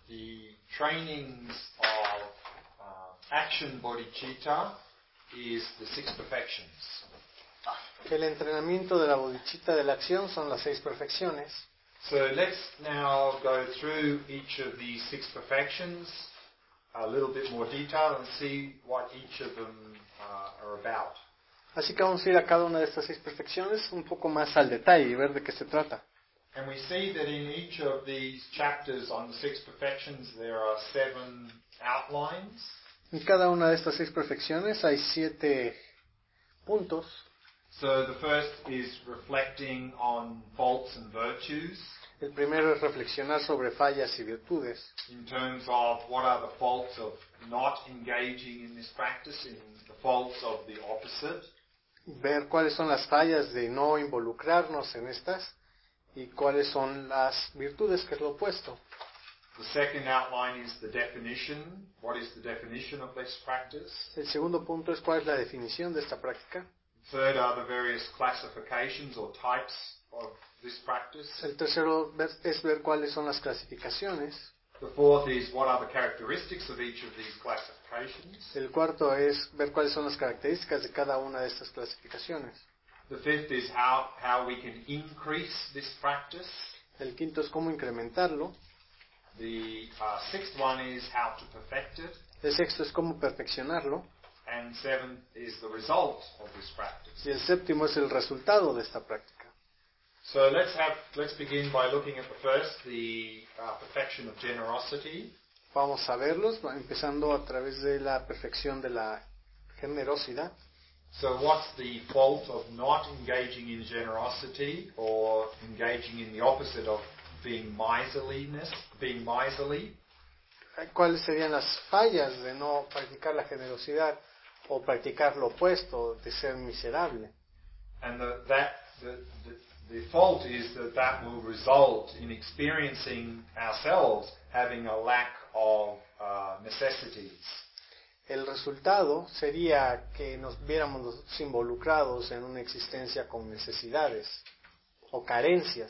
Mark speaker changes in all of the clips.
Speaker 1: The trainings of action bodhicitta is the 6 perfections.
Speaker 2: El entrenamiento de la bodhicitta de la acción son las 6 perfecciones.
Speaker 1: So let's now go through each of these 6 perfections a little bit more detail and see what each of them are about.
Speaker 2: Así que vamos a ir a cada una de estas 6 perfecciones un poco más al detalle y ver de qué se trata.
Speaker 1: And we see that in each of these chapters on the 6 perfections there are 7 outlines.
Speaker 2: En cada una de estas 6 perfecciones hay 7 puntos.
Speaker 1: So the first is reflecting on faults and virtues.
Speaker 2: El primero es reflexionar sobre fallas y virtudes.
Speaker 1: In terms of what are the faults of not engaging in this practice, in the faults of the opposite.
Speaker 2: Ver cuáles son las fallas de no involucrarnos en estas y cuáles son las virtudes, que es lo opuesto.
Speaker 1: The second outline is the definition. What is the definition of this practice?
Speaker 2: El segundo punto es cuál es la definición de esta práctica.
Speaker 1: Third are the various classifications or types of this practice.
Speaker 2: El tercero es ver cuáles son las clasificaciones.
Speaker 1: The fourth is what are the characteristics of each of these classifications.
Speaker 2: El cuarto es ver cuáles son las características de cada una de estas clasificaciones.
Speaker 1: The fifth is how we can increase this practice.
Speaker 2: El quinto es cómo incrementarlo.
Speaker 1: The sixth one is how to perfect it.
Speaker 2: El sexto es cómo perfeccionarlo.
Speaker 1: And seventh is the result of this practice.
Speaker 2: Y el séptimo es el resultado de esta práctica.
Speaker 1: So let's begin by looking at the first, the perfection of generosity.
Speaker 2: Vamos a verlos, empezando a través de la perfección de la generosidad.
Speaker 1: So what's the fault of not engaging in generosity or engaging in the opposite of being miserly?
Speaker 2: ¿Cuáles serían las fallas de no practicar la generosidad o practicar lo opuesto, de ser miserable?
Speaker 1: And the fault is that will result in experiencing ourselves having a lack of necessities.
Speaker 2: El resultado sería que nos viéramos involucrados en una existencia con necesidades o carencias.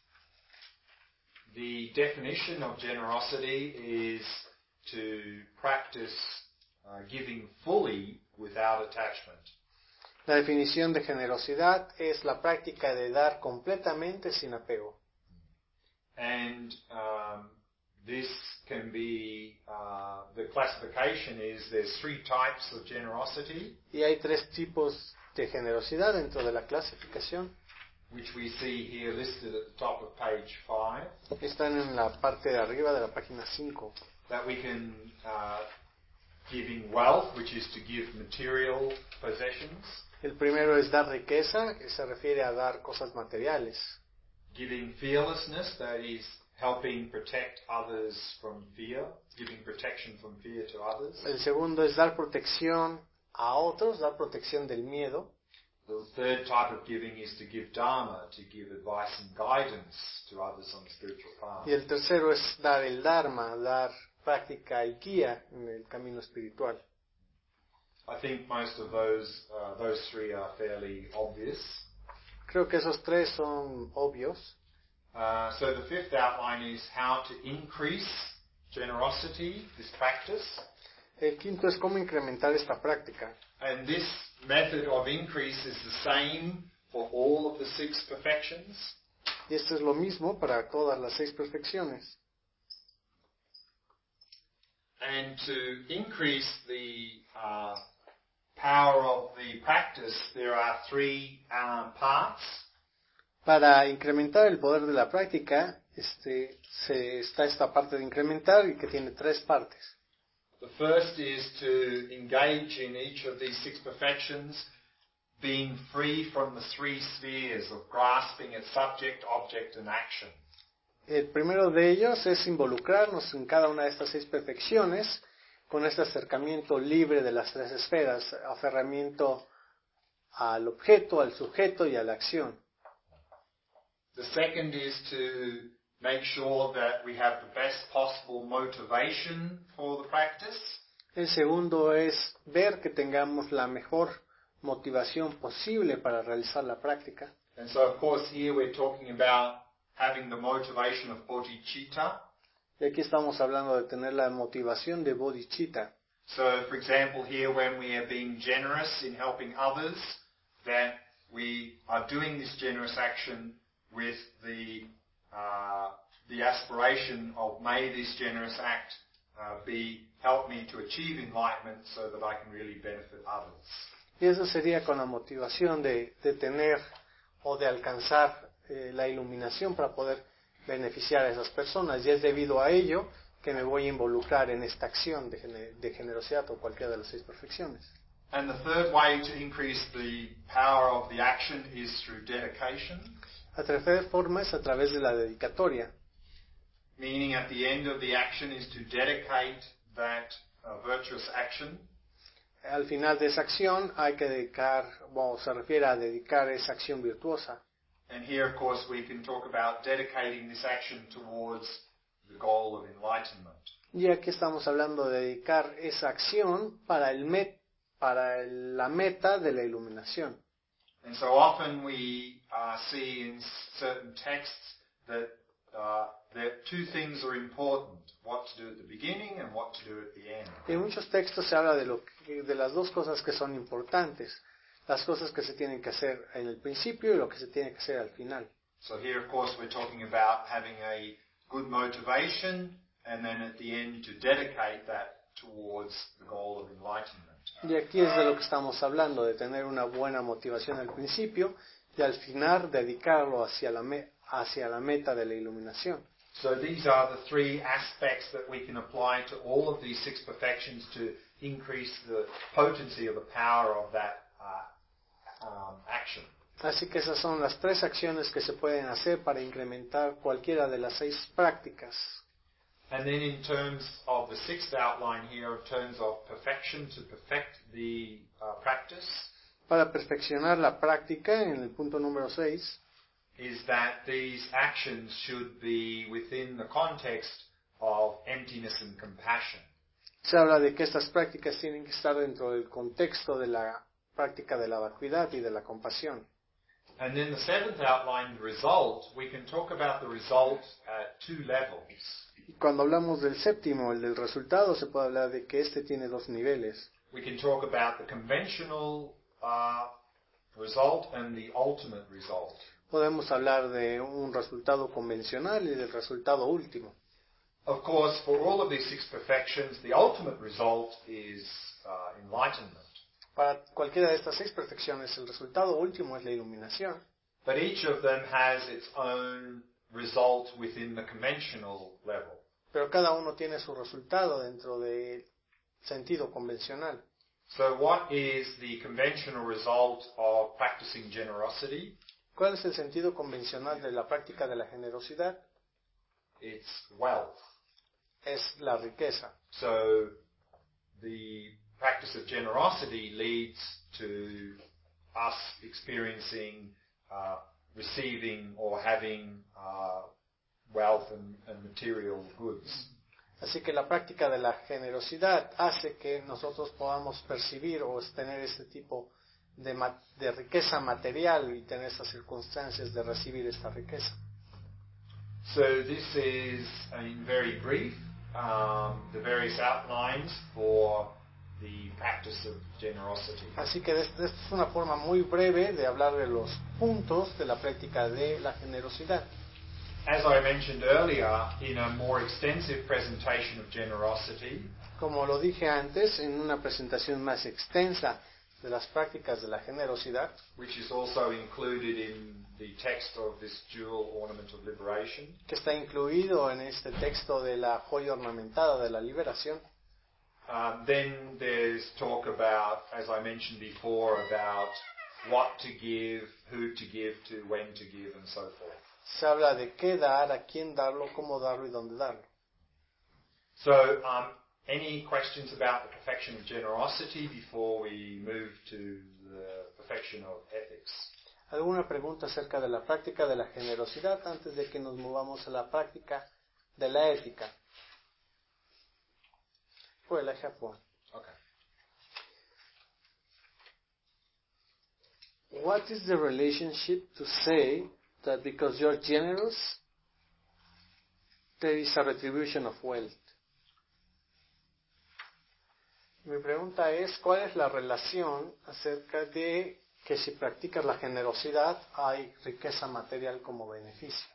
Speaker 1: The definition of generosity is to practice giving fully without attachment.
Speaker 2: La definición de generosidad es la práctica de dar completamente sin apego.
Speaker 1: And this can be, the classification is there's 3 types of generosity.
Speaker 2: Y hay 3 tipos de generosidad dentro de la clasificación.
Speaker 1: Which we see here listed at the top of page 5.
Speaker 2: Están en la parte de arriba de la página 5.
Speaker 1: That we can giving wealth, which is to give material possessions.
Speaker 2: El primero es dar riqueza, que se refiere a dar cosas materiales.
Speaker 1: Giving fearlessness, that is helping protect others from fear, giving protection from fear to others.
Speaker 2: El segundo es dar protección a otros, dar protección del miedo.
Speaker 1: The third type of giving is to give dharma, to give advice and guidance to others on the spiritual path.
Speaker 2: Y el tercero es dar el dharma, dar práctica y guía en el camino espiritual.
Speaker 1: I think most of those 3 are fairly obvious.
Speaker 2: Creo que esos 3 son obvios.
Speaker 1: So the fifth outline is how to increase generosity, this practice.
Speaker 2: El quinto es cómo incrementar esta práctica.
Speaker 1: And this method of increase is the same for all of the 6 perfections.
Speaker 2: Y esto es lo mismo para todas las 6 perfecciones.
Speaker 1: And to increase the power of the practice, there are 3 parts.
Speaker 2: Para incrementar el poder de la práctica, está esta parte de incrementar y que tiene 3 partes.
Speaker 1: The first is to engage in each of these 6 perfections, being free from the 3 spheres of grasping at subject, object, and action.
Speaker 2: El primero de ellos es involucrarnos en cada una de estas 6 perfecciones con este acercamiento libre de las 3 esferas, aferramiento al objeto, al sujeto y a la acción.
Speaker 1: The second is to make sure that we have the best possible motivation for the practice.
Speaker 2: El segundo es ver que tengamos la mejor motivación posible para realizar la práctica.
Speaker 1: And so, of course, here we're talking about having the motivation of bodhicitta.
Speaker 2: Y aquí estamos hablando de tener la motivación de bodhicitta.
Speaker 1: So, for example, here when we are being generous in helping others, that we are doing this generous action with the aspiration of may this generous act help me to achieve enlightenment so that I can really benefit others.
Speaker 2: Y eso sería con la motivación de tener o de alcanzar la iluminación para poder beneficiar a esas personas. Y es debido a ello que me voy a involucrar en esta acción de generosidad o cualquiera de las 6 perfecciones.
Speaker 1: And the third way to increase the power of the action is through dedication.
Speaker 2: La tercera forma es a través de la dedicatoria.
Speaker 1: Meaning at the end of the action is to dedicate that virtuous action.
Speaker 2: Al final de esa acción hay que dedicar, se refiere a dedicar esa acción virtuosa.
Speaker 1: And here, of course, we can talk about dedicating this action towards the goal of enlightenment.
Speaker 2: Y aquí estamos hablando de dedicar esa acción para la meta de la iluminación.
Speaker 1: And so often we see in certain texts that two things are important: what to do at the beginning and what to do at the end.
Speaker 2: En muchos textos se habla de las dos cosas que son importantes, las cosas que se tienen que hacer en el principio y lo que se tiene que hacer al final.
Speaker 1: So here, of course, we're talking about having a good motivation and then at the end to dedicate that towards the goal of enlightenment.
Speaker 2: Y aquí es de lo que estamos hablando, de tener una buena motivación al principio y al final dedicarlo hacia la meta de la iluminación.
Speaker 1: So these are the 3 aspects that we can apply to all of these 6 perfections to increase the potency or the power of that action.
Speaker 2: Así que esas son las 3 acciones que se pueden hacer para incrementar cualquiera de las 6 prácticas.
Speaker 1: And then in terms of the 6th outline here, in terms of perfection, to perfect the practice,
Speaker 2: Para perfeccionar la práctica, en el punto número 6,
Speaker 1: is that these actions should be within the context of emptiness and compassion.
Speaker 2: se habla de que estas prácticas tienen que estar dentro del contexto de la práctica de la vacuidad y de la compasión.
Speaker 1: And then the 7th outline, the result, we can talk about the result at 2 levels.
Speaker 2: Y cuando hablamos del séptimo, el del resultado, se puede hablar de que este tiene 2 niveles.
Speaker 1: We can talk about the conventional result and the ultimate result.
Speaker 2: Podemos hablar de un resultado convencional y del resultado último.
Speaker 1: Of course, for all of these 6 perfections, the ultimate result is enlightenment.
Speaker 2: Para cualquiera de estas 6 perfecciones, el resultado último es la iluminación.
Speaker 1: But each of them has its own result within the conventional level.
Speaker 2: Pero cada uno tiene su resultado dentro del sentido convencional.
Speaker 1: So what is the conventional result of practicing generosity?
Speaker 2: ¿Cuál es el sentido convencional de la práctica de la generosidad?
Speaker 1: It's wealth.
Speaker 2: Es la riqueza.
Speaker 1: So the practice of generosity leads to us experiencing, receiving or having wealth and material goods.
Speaker 2: Así que la práctica de la generosidad hace que nosotros podamos percibir o tener este tipo de riqueza material y tener esas circunstancias de recibir esta riqueza.
Speaker 1: So this is, in very brief, the various outlines for the practice of generosity.
Speaker 2: Así que esta es una forma muy breve de hablar de los puntos de la práctica de la generosidad.
Speaker 1: As I mentioned earlier, in a more extensive presentation of generosity,
Speaker 2: Como lo dije antes, en una presentación más extensa de las prácticas de la generosidad,
Speaker 1: which is also included in the text of this jewel ornament of liberation,
Speaker 2: que está incluido en este texto de la joya ornamentada de la liberación,
Speaker 1: then there's talk about, as I mentioned before, about what to give, who to give to, when to give, and so forth.
Speaker 2: se habla de qué dar, a quién darlo, cómo darlo y dónde darlo.
Speaker 1: So, any questions about the perfection of generosity before we move to the perfection of ethics?
Speaker 2: ¿Alguna pregunta acerca de la práctica de la generosidad antes de que nos movamos a la práctica de la ética? Well, I have one.
Speaker 1: Okay.
Speaker 2: What is the relationship to say that because you're generous, there is a retribution of wealth. Mi pregunta es, ¿cuál es la relación acerca de que si practicas la generosidad hay riqueza material como beneficio?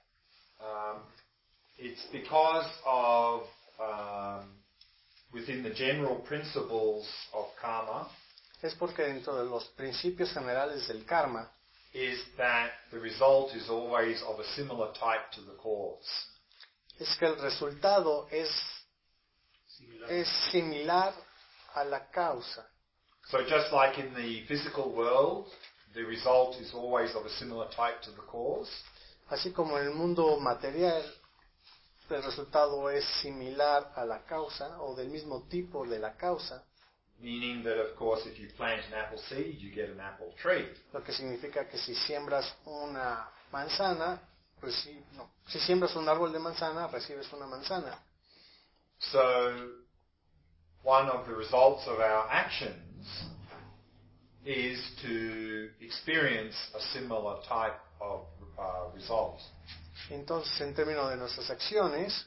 Speaker 1: It's because of, within the general principles of karma,
Speaker 2: Es porque dentro de los principios generales del karma
Speaker 1: is that the result is always of a similar type to the cause.
Speaker 2: es que el resultado es similar a la causa.
Speaker 1: So just like in the physical world, the result is always of a similar type to the cause,
Speaker 2: Así como en el mundo material el resultado es similar a la causa o del mismo tipo de la causa,
Speaker 1: meaning that of course if you plant an apple seed, you get an apple tree.
Speaker 2: lo que significa que si siembras una manzana, si siembras un árbol de manzana, recibes una manzana.
Speaker 1: So one of the results of our actions is to experience a similar type of result.
Speaker 2: Entonces, en términos de nuestras acciones,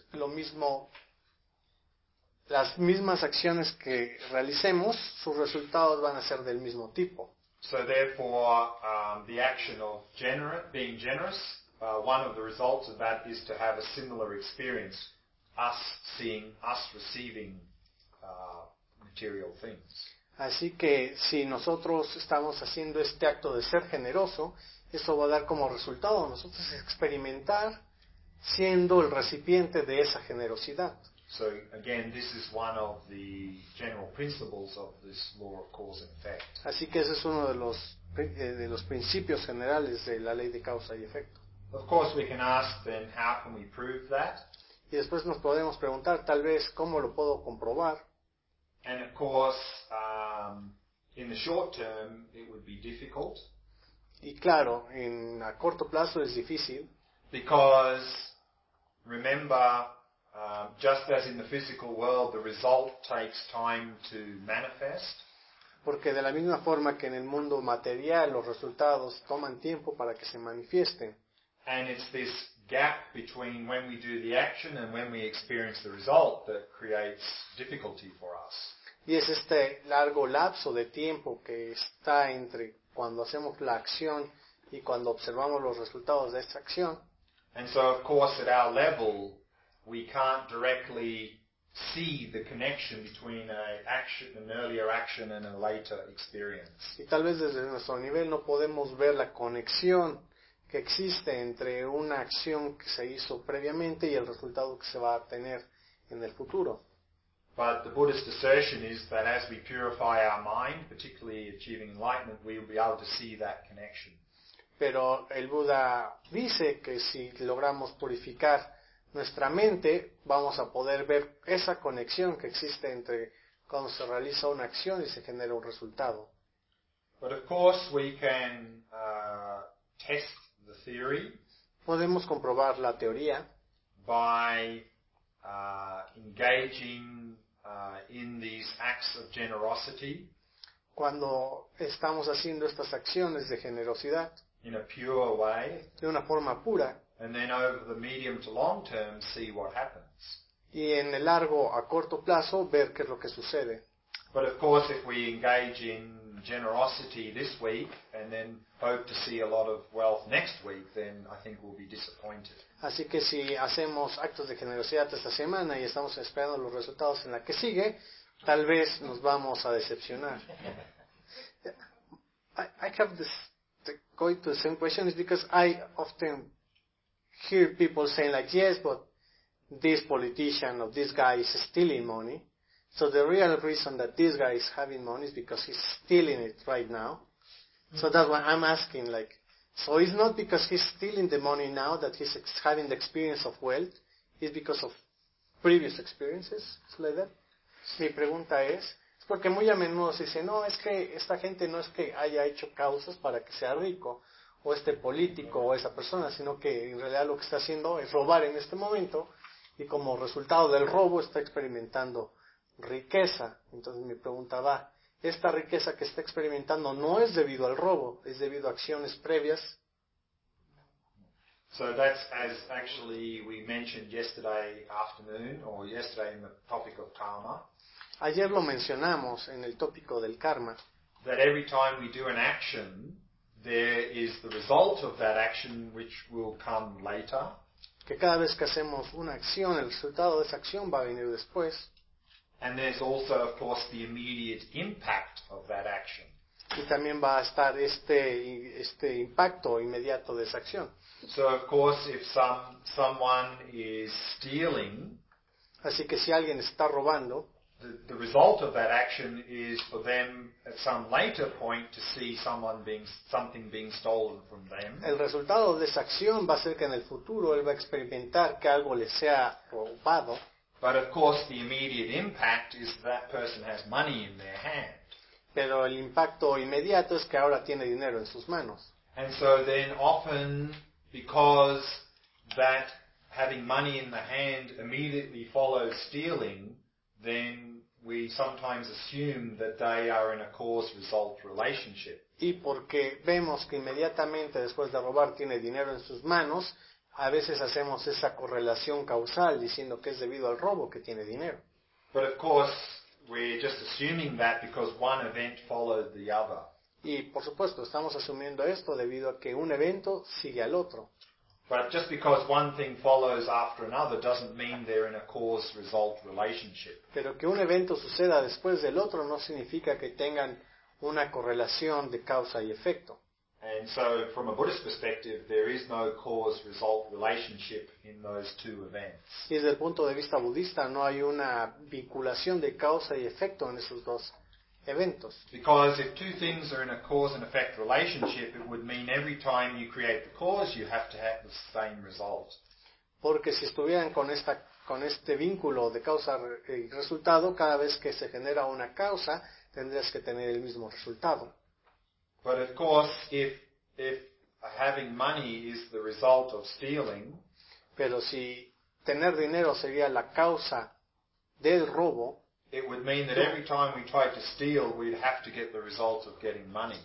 Speaker 2: las mismas acciones que realicemos, sus resultados van a ser del mismo tipo.
Speaker 1: So therefore, the action of being generous, one of the results of that is to have a similar experience, us receiving material things.
Speaker 2: Así que si nosotros estamos haciendo este acto de ser generoso, eso va a dar como resultado a nosotros experimentar siendo el recipiente de esa generosidad.
Speaker 1: So again, this is one of the general principles of this law of cause and effect.
Speaker 2: Así que ese es uno de los principios generales de la ley de causa y efecto.
Speaker 1: Of course, we can ask then, how can we prove that?
Speaker 2: Y después nos podemos preguntar, tal vez, ¿cómo lo puedo comprobar?
Speaker 1: And of course, in the short term, it would be difficult.
Speaker 2: Y claro, a corto plazo es difícil,
Speaker 1: Because, remember, just as in the physical world, the result takes time to manifest.
Speaker 2: porque de la misma forma que en el mundo material los resultados toman tiempo para que se manifiesten.
Speaker 1: And it's this gap between when we do the action and when we experience the result that creates difficulty for us.
Speaker 2: Y es este largo lapso de tiempo que está entre cuando hacemos la acción y cuando observamos los resultados de esta acción.
Speaker 1: And so, of course, at our level, we can't directly see the connection between an earlier action and a later experience.
Speaker 2: Y tal vez desde nuestro nivel no podemos ver la conexión que existe entre una acción que se hizo previamente y el resultado que se va a tener en el futuro.
Speaker 1: But the Buddhist assertion is that as we purify our mind, particularly achieving enlightenment, we will be able to see that connection.
Speaker 2: Pero el Buda dice que si logramos purificar nuestra mente, vamos a poder ver esa conexión que existe entre cuando se realiza una acción y se genera un resultado.
Speaker 1: But of course, we can test the theory
Speaker 2: Podemos comprobar la teoría
Speaker 1: by engaging in these acts of generosity
Speaker 2: cuando estamos haciendo estas acciones de generosidad
Speaker 1: in a pure way,
Speaker 2: de una forma pura
Speaker 1: and then over the medium to long term see what happens.
Speaker 2: y en el largo a corto plazo ver qué es lo que sucede.
Speaker 1: But of course, if we engage in generosity this week and then hope to see a lot of wealth next week, then I think we'll be disappointed.
Speaker 2: Así que si hacemos actos de generosidad esta semana y estamos esperando los resultados en la que sigue, tal vez nos vamos a decepcionar. I have going to the same question is because I often hear people saying like, yes, but this politician or this guy is stealing money. So the real reason that this guy is having money is because he's stealing it right now. So that's why I'm asking, like, so it's not because he's stealing the money now that he's having the experience of wealth. It's because of previous experiences. It's like that. Mi pregunta es porque muy a menudo se dice, no, es que esta gente no es que haya hecho causas para que sea rico, o este político, o esa persona, sino que en realidad lo que está haciendo es robar en este momento, y como resultado del robo está experimentando riqueza. Entonces mi pregunta va, esta riqueza que está experimentando no es debido al robo, es debido a acciones previas.
Speaker 1: So that's as actually we mentioned yesterday afternoon or yesterday in the topic of karma,
Speaker 2: Ayer lo mencionamos en el tópico del karma,
Speaker 1: that every time we do an action, there is the result of that action which will come later.
Speaker 2: que cada vez que hacemos una acción, el resultado de esa acción va a venir después.
Speaker 1: And there's also, of course, the immediate impact of that action.
Speaker 2: Y también va a estar este impacto inmediato de esa acción.
Speaker 1: So, of course, if someone is stealing,
Speaker 2: Así que si alguien está robando,
Speaker 1: the result of that action is for them at some later point to see something being stolen from them.
Speaker 2: el resultado de esa acción va a ser que en el futuro él va a experimentar que algo le sea robado.
Speaker 1: But of course, the immediate impact is that person has money in their hand.
Speaker 2: Pero el impacto inmediato es que ahora tiene dinero en sus manos.
Speaker 1: And so then often, because that having money in the hand immediately follows stealing, then we sometimes assume that they are in a cause-result relationship.
Speaker 2: Y porque vemos que inmediatamente después de robar tiene dinero en sus manos, a veces hacemos esa correlación causal diciendo que es debido al robo que tiene dinero.
Speaker 1: But of course, we're just assuming that because one event followed the other.
Speaker 2: Y por supuesto, estamos asumiendo esto debido a que un evento sigue al otro.
Speaker 1: But just because one thing follows after another doesn't mean they're in a cause-result relationship.
Speaker 2: Pero que un evento suceda después del otro no significa que tengan una correlación de causa y efecto.
Speaker 1: And so from a Buddhist perspective, there is no cause-result relationship in those two events.
Speaker 2: Y desde el punto de vista budista no hay una vinculación de causa y efecto en esos dos eventos.
Speaker 1: Because if two things are in a cause and effect relationship, it would mean every time you create the cause, you have to have the same result.
Speaker 2: Porque si estuvieran con este vínculo de causa y resultado, cada vez que se genera una causa, tendrías que tener el mismo resultado.
Speaker 1: But of course, if having money is the result of stealing,
Speaker 2: Pero si tener dinero sería la causa del robo,
Speaker 1: it would mean that every time we tried to steal, we'd have to get the result of getting money.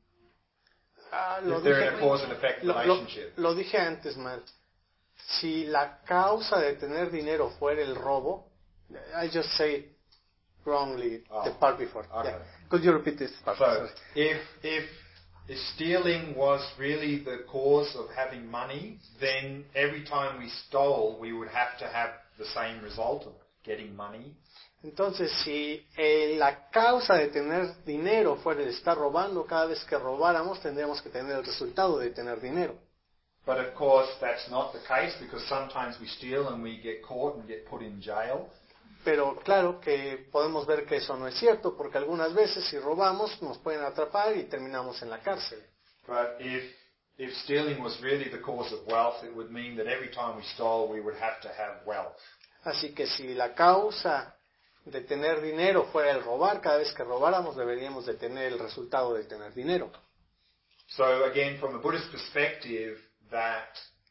Speaker 1: If they're in a cause and effect relationship.
Speaker 2: lo dije antes mal. Si la causa de tener dinero fuera el robo, I just say wrongly the part before.
Speaker 1: Okay.
Speaker 2: Yeah. Could you repeat this part?
Speaker 1: So,
Speaker 2: Sorry.
Speaker 1: if stealing was really the cause of having money, then every time we stole, we would have to have the same result of getting money.
Speaker 2: Entonces, si la causa de tener dinero fuera el estar robando, cada vez que robáramos tendríamos que tener el resultado de tener dinero.
Speaker 1: But of course, that's not the case because sometimes we steal and we get caught and get put in jail.
Speaker 2: Pero claro que podemos ver que eso no es cierto, porque algunas veces si robamos nos pueden atrapar y terminamos en la cárcel.
Speaker 1: But if stealing was really the cause of wealth, it would mean that every time we stole, we would have to have wealth.
Speaker 2: Así que si la causa de tener dinero fuera el robar, cada vez que robáramos deberíamos de tener el resultado de tener dinero.
Speaker 1: So again, from a Buddhist perspective, that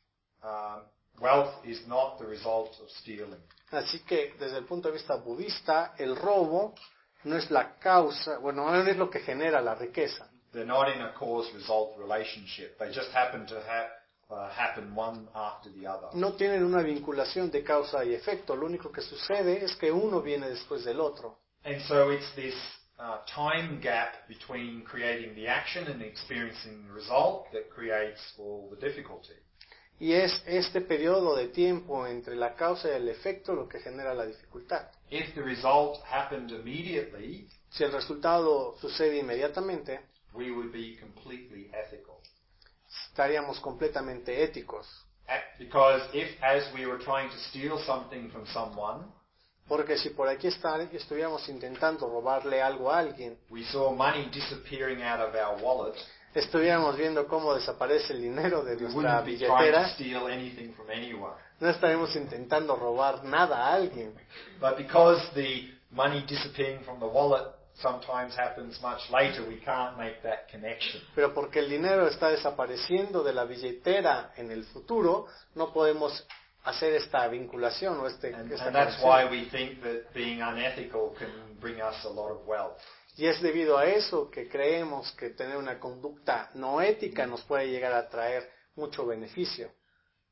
Speaker 1: wealth is not the result of stealing.
Speaker 2: Así que desde el punto de vista budista, el robo no es la causa, bueno, no es lo que genera la riqueza.
Speaker 1: They're not in a cause-result relationship. They just happen to happen one after the other.
Speaker 2: No tienen una vinculación de causa y efecto. Lo único que sucede es que uno viene después del otro.
Speaker 1: And so it's this time gap between creating the action and experiencing the result that creates all the difficulty.
Speaker 2: Y es este periodo de tiempo entre la causa y el efecto lo que genera la dificultad.
Speaker 1: If the result happened immediately,
Speaker 2: Si el resultado sucede inmediatamente,
Speaker 1: we would be completely ethical.
Speaker 2: estaríamos completamente éticos.
Speaker 1: Because if, as we were trying to steal something from someone,
Speaker 2: Porque si por aquí estuviéramos intentando robarle algo a alguien,
Speaker 1: we saw money disappearing out of our wallet,
Speaker 2: estuviéramos viendo cómo desaparece el dinero de
Speaker 1: we
Speaker 2: nuestra
Speaker 1: wouldn't be trying to
Speaker 2: billetera,
Speaker 1: steal anything from anyone.
Speaker 2: no estaremos intentando robar nada a alguien.
Speaker 1: But because the money disappearing from the wallet sometimes happens much later, we can't make that connection.
Speaker 2: Pero porque el dinero está desapareciendo de la billetera en el futuro, no podemos hacer esta vinculación o esta
Speaker 1: And that's
Speaker 2: conexión.
Speaker 1: why we think that being unethical can bring us a lot of wealth.
Speaker 2: Y es debido a eso que creemos que tener una conducta no ética nos puede llegar a traer mucho beneficio.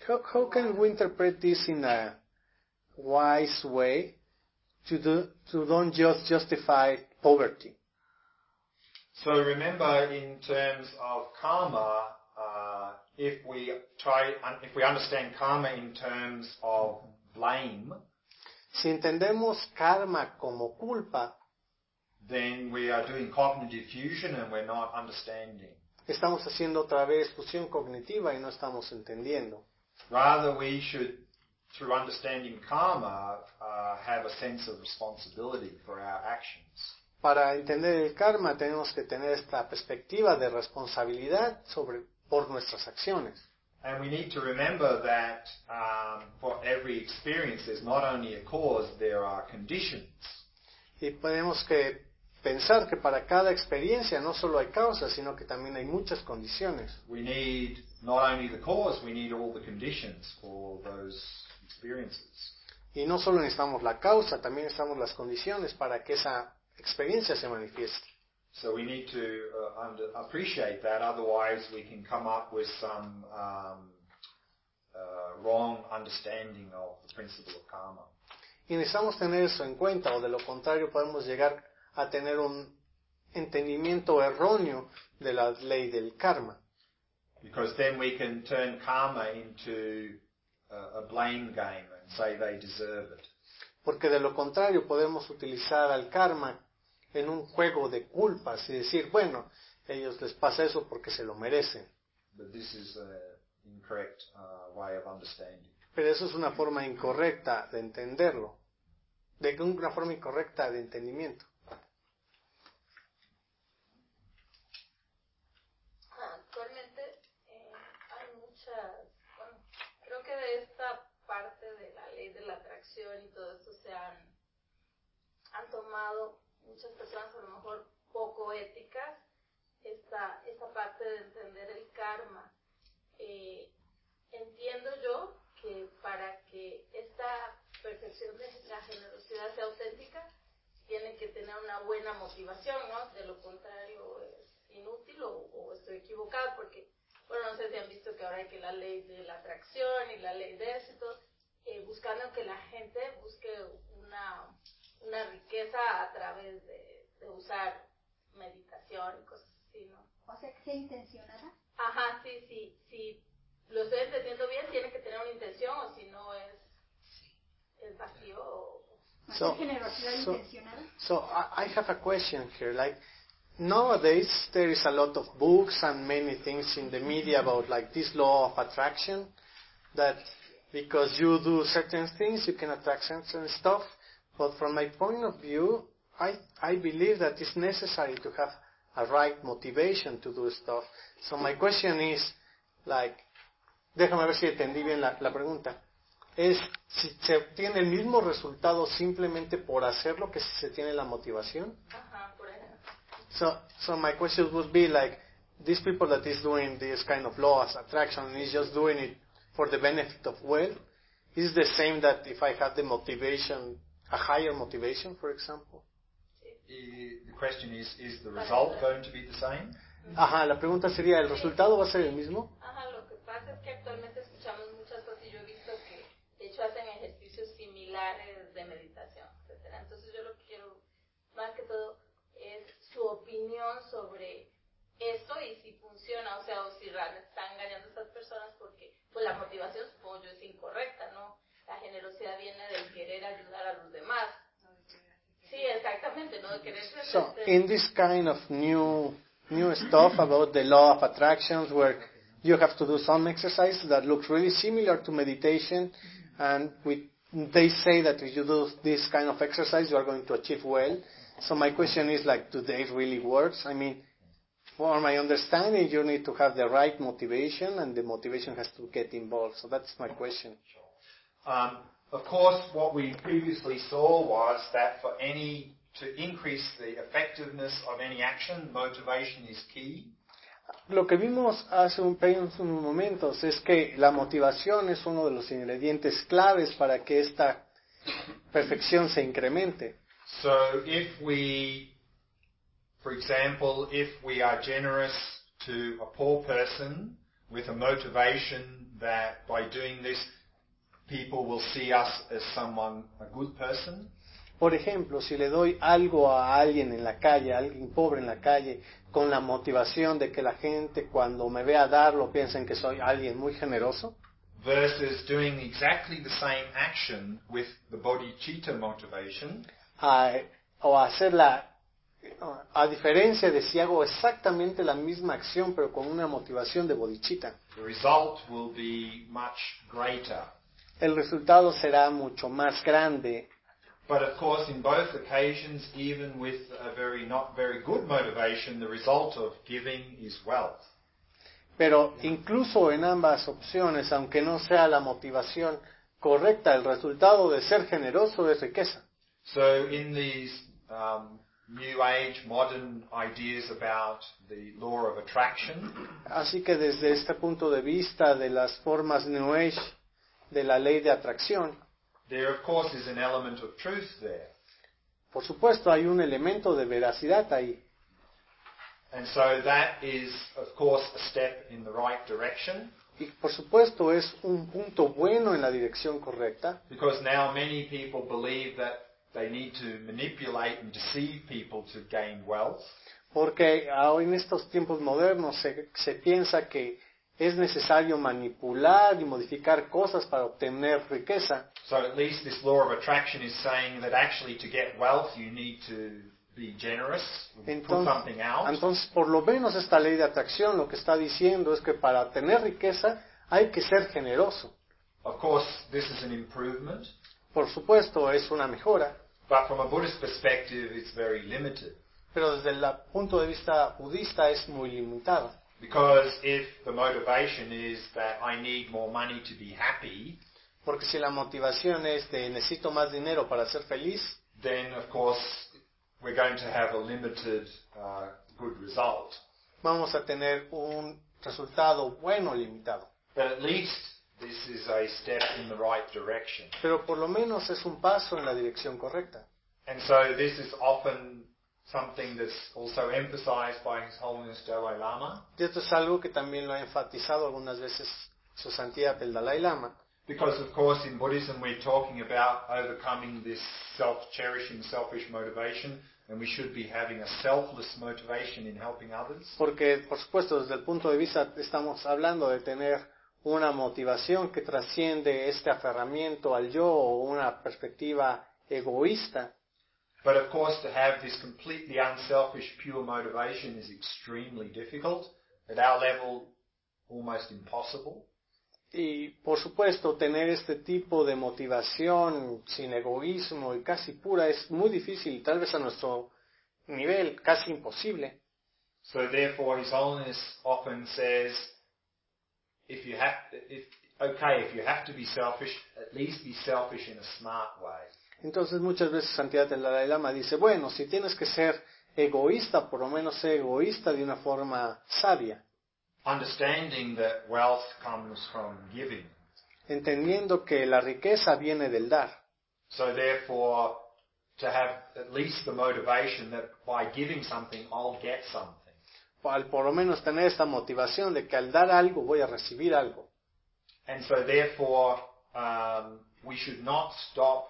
Speaker 2: How can we interpret this in a wise way to don't just justify poverty?
Speaker 1: So remember, in terms of karma, if we understand karma in terms of blame,
Speaker 2: Si entendemos karma como culpa,
Speaker 1: then we are doing cognitive fusion and we're not understanding.
Speaker 2: estamos haciendo otra vez fusión cognitiva y no estamos entendiendo.
Speaker 1: Rather, we should, through understanding karma, have a sense of responsibility for our actions.
Speaker 2: Para entender el karma tenemos que tener esta perspectiva de responsabilidad por nuestras acciones.
Speaker 1: And we need to remember that for every experience, there's not only a cause, there are conditions.
Speaker 2: Y tenemos que pensar que para cada experiencia no solo hay causas, sino que también hay muchas condiciones.
Speaker 1: We need not only the cause, we need all the conditions for those experiences.
Speaker 2: Y no solo necesitamos la causa, también necesitamos las condiciones para que esa experiencia se manifieste.
Speaker 1: So we need to appreciate that, otherwise we can come up with some wrong understanding of the principle of karma.
Speaker 2: Y necesitamos tener eso en cuenta, o de lo contrario podemos llegar a tener un entendimiento erróneo de la ley del karma.
Speaker 1: Because then we can turn karma into a blame game and say they deserve it.
Speaker 2: Porque de lo contrario podemos utilizar al karma en un juego de culpas y decir, bueno, ellos les pasa eso porque se lo merecen.
Speaker 1: But this is an incorrect way of understanding.
Speaker 2: Pero eso es una forma incorrecta de entenderlo, una forma incorrecta de entendimiento.
Speaker 3: Actualmente hay creo que de esta parte de la ley de la atracción y todo esto han tomado muchas personas a lo mejor poco éticas esta parte de entender el karma. Entiendo yo que para que esta percepción de la generosidad sea auténtica, tiene que tener una buena motivación, ¿no? De lo contrario es inútil o estoy equivocada, porque, bueno, no sé si han visto que ahora hay que la ley de la atracción y la ley de éxito, buscando que la gente busque una riqueza a través de usar meditación y cosas así, ¿no?
Speaker 4: O sea, que sea intencionada.
Speaker 3: Ajá, sí. Lo estoy entendiendo bien, tiene que tener una intención, o si no es vacío o...
Speaker 4: generosidad intencionada.
Speaker 2: So I have a question here. Like, nowadays there is a lot of books and many things in the media about like this law of attraction, that because you do certain things you can attract certain stuff. But from my point of view, I believe that it's necessary to have a right motivation to do stuff. So my question is, like, déjame ver si entendí bien la pregunta. Es si se obtiene el mismo resultado simplemente por hacerlo que si se tiene la motivación.
Speaker 3: Ajá, por ejemplo.
Speaker 2: So my question would be like, these people that is doing this kind of law as attraction is just doing it for the benefit of wealth. Is the same that if I have the motivation, a higher motivation, for example?
Speaker 1: The question is the result going to be the same?
Speaker 2: Ajá, la pregunta sería, ¿el resultado va a ser el mismo?
Speaker 3: Ajá, lo que pasa es que actualmente escuchamos muchas cosas y yo he visto que de hecho hacen ejercicios similares de meditación, etcétera. Entonces yo lo que quiero más que todo es su opinión sobre esto y si funciona, o sea, o si realmente están engañando a estas personas, porque pues la motivación supongo yo es incorrecta, ¿no? La generosidad viene del querer ayudar a los demás. Sí, exactamente, ¿no? De querer ser...
Speaker 2: So, in this kind of new stuff about the law of attractions, where you have to do some exercise that looks really similar to meditation, and they say that if you do this kind of exercise, you are going to achieve well. So my question is, like, do they really work? I mean, for my understanding, you need to have the right motivation, and the motivation has to get involved. So that's my question.
Speaker 1: Of course, what we previously saw was that to increase the effectiveness of any action, motivation is key.
Speaker 2: Lo que vimos hace unos momentos es que la motivación es uno de los ingredientes claves para que esta perfección se incremente.
Speaker 1: So for example, if we are generous to a poor person, with a motivation that by doing this, people will see us as someone, a good person.
Speaker 2: Por ejemplo, si le doy algo a alguien en la calle, a alguien pobre en la calle, con la motivación de que la gente cuando me vea darlo piensen que soy alguien muy generoso,
Speaker 1: versus doing exactly the same action with the bodhicitta motivation,
Speaker 2: o hacerla, a diferencia de si hago exactamente la misma acción pero con una motivación de bodhicitta,
Speaker 1: the result will be much greater.
Speaker 2: el resultado será mucho más grande.
Speaker 1: But of course, in both occasions, even with a not very good motivation, the result of giving is wealth.
Speaker 2: Pero incluso en ambas opciones, aunque no sea la motivación correcta, el resultado de ser generoso es riqueza.
Speaker 1: So in these New Age, modern ideas about the law of attraction,
Speaker 2: Así que desde este punto de vista de las formas New Age, de la ley de atracción,
Speaker 1: there of course is an element of truth there.
Speaker 2: por supuesto hay un elemento de veracidad ahí.
Speaker 1: And so that is, of course, a step in the right direction.
Speaker 2: Y por supuesto es un punto bueno en la dirección correcta,
Speaker 1: Because now many people believe that they need to manipulate and deceive people to gain wealth.
Speaker 2: porque ahora en estos tiempos modernos se piensa que es necesario manipular y modificar cosas para obtener riqueza.
Speaker 1: So at least this law of attraction is saying that actually to get wealth you need to be generous, put something out.
Speaker 2: Entonces, por lo menos esta ley de atracción lo que está diciendo es que para tener riqueza hay que ser generoso.
Speaker 1: Of course, this is an improvement,
Speaker 2: Por supuesto, es una mejora,
Speaker 1: but from a Buddhist perspective it's very limited.
Speaker 2: pero desde el punto de vista budista es muy limitado.
Speaker 1: Because if the motivation is that I need more money to be happy,
Speaker 2: Porque si la motivación es de necesito más dinero para ser feliz,
Speaker 1: then of course we're going to have a limited good result.
Speaker 2: vamos a tener un resultado bueno limitado.
Speaker 1: But at least this is a step in the right direction.
Speaker 2: Pero por lo menos es un paso en la dirección correcta.
Speaker 1: And so this is often something that's also emphasized by His Holiness Dalai Lama,
Speaker 2: Y esto es algo que también lo ha enfatizado algunas veces Su Santidad el Dalai Lama.
Speaker 1: because of course in Buddhism we're talking about overcoming this self-cherishing, selfish motivation, and we should be having a selfless motivation in helping others.
Speaker 2: Porque, por supuesto, desde el punto de vista estamos hablando de tener una motivación que trasciende este aferramiento al yo o una perspectiva egoísta.
Speaker 1: But of course to have this completely unselfish, pure motivation is extremely difficult, at our level almost impossible.
Speaker 2: Y, por supuesto, tener este tipo de motivación sin egoísmo y casi pura es muy difícil, tal vez a nuestro nivel casi imposible.
Speaker 1: So therefore His Holiness often says, if you have to be selfish, at least be selfish in a smart way.
Speaker 2: Entonces muchas veces Santidad el Dalai Lama dice, bueno, si tienes que ser egoísta, por lo menos sé egoísta de una forma sabia,
Speaker 1: Understanding that wealth comes from giving.
Speaker 2: entendiendo que la riqueza viene del dar.
Speaker 1: So therefore, to have at least the motivation that by giving something, I'll get something.
Speaker 2: Al por lo menos tener esta motivación de que al dar algo voy a recibir algo.
Speaker 1: And so therefore, we should not stop